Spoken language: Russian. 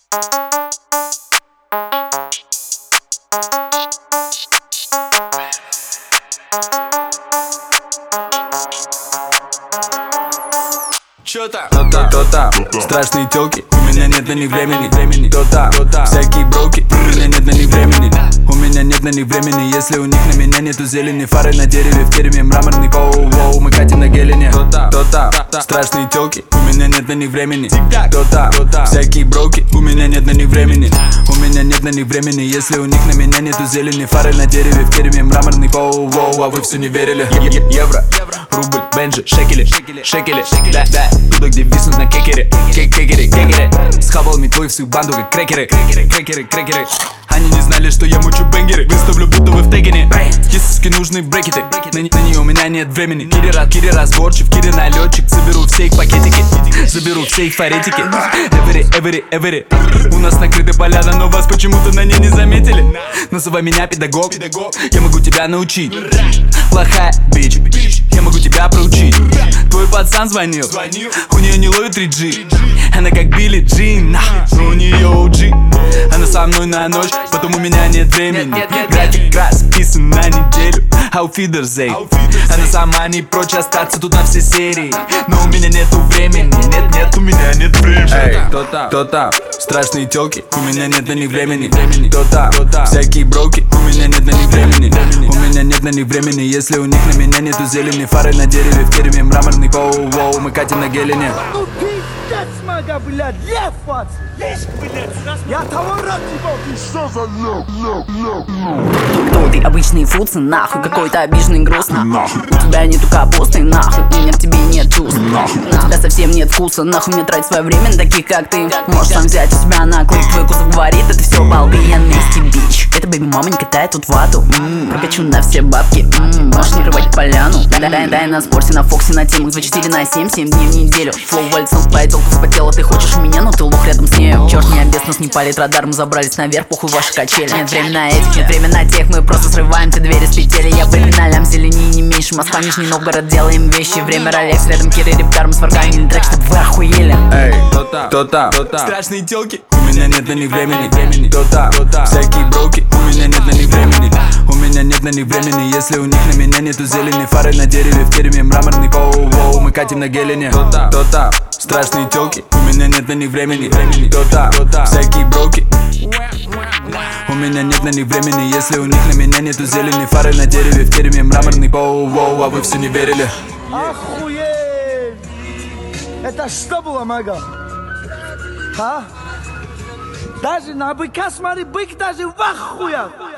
Чё там? То-то, страшные тёлки, у меня нет на них времени. То-то, всякие броки, у меня нет на них времени. У меня нет на них времени, если у них на меня нету зелени. Фары на дереве, в тереме мраморный воу-воу, мы катим на гелене. То-то, страшные тёлки, у меня нет на них времени. То-то, всякие броки, у меня нет на них времени. У меня нет на них времени, если у них на меня нету зелени. Фары на дереве, в тереме мраморный воу-воу, а вы все не верили. Евро, рубль, бенджи, шекели, да. Туда, где виснут на кекере. Схавал метлой всю банду, как крекеры. Они не знали, что я мучу бенгеры. Выставлю, будто вы в тегене. Кисовски нужны брекеты. На нее у меня нет времени. Кири разборчив, Кири налетчик. Заберу все их пакетики, заберу все их фаретики. Эвери. У нас накрыты поляна, но вас почему-то на ней не заметили. Называй меня педагог, я могу тебя научить. Плохая бич, я могу тебя проучить. Твой пацан звонил, у нее не ловит 3G. Она как Билли Джин, но у нее OG. Она со мной на ночь, потом у меня нет времени. График расписан на неделю, auf Wiedersehen. Она сама не прочь остаться тут на все серии, но у меня нету времени. Нет, у меня нет времени. Эй, то-то, страшные тёлки, у меня нет на них времени. То-то, всякие броки, у меня нет на них времени. У меня нет на них времени, если у них на меня нету зелени. Фары на дереве, в тереме мраморный воу-воу, мы катим на гелене. Мага, блядь, лев, лишь, блядь, я того рад, типа, ты что за Кто ты, обычный фуцы, нахуй, какой-то обиженный грустно. У тебя нету капусты, нахуй, у меня к тебе нет чувств. У тебя совсем нет вкуса, нахуй мне тратить свое время на таких, как ты. Можешь сам взять у себя на клык, твой кузов говорит, это все балды, я вместе бич. Это бэби-мама не катает тут вату, прокачу на все бабки, можешь не рвать поляну. Дай на спорте, на фоксе, на темах 24 на 7, 7 дней в неделю. Флоу вальцом в пайдолку вспотела, ты хочешь у меня, но ты лох рядом с нею. Черт, меня без нас не палит радар, мы забрались наверх, похуй ваши качели. Нет времени на этих, нет времени на тех, мы просто срываем все двери с петель. Я выпью на лям зелени не меньше, Москва, Нижний Новгород, делаем вещи. Время Ролекс, рядом Кири, Рептар, мы сварганили трек, чтоб вы охуели. Эй, то-то, страшные тёлки, у меня нет на них времени. То-то, всякие броки, у меня нет на них времени. У меня нет на них времени, если у них на меня нету зелени. Фары на дереве, в тереме мраморный воу-воу, мы катим на гелене. То-то, страшные тёлки, у меня нет на них времени. То-то, всякие броки, у меня нет на них времени, если у них на меня нету зелени. Фары на дереве, в тереме мраморный воу-воу, а вы все не верили. Охуеть! Это что было, Мага? А? Даже на быка смотри, бык даже в ахуях!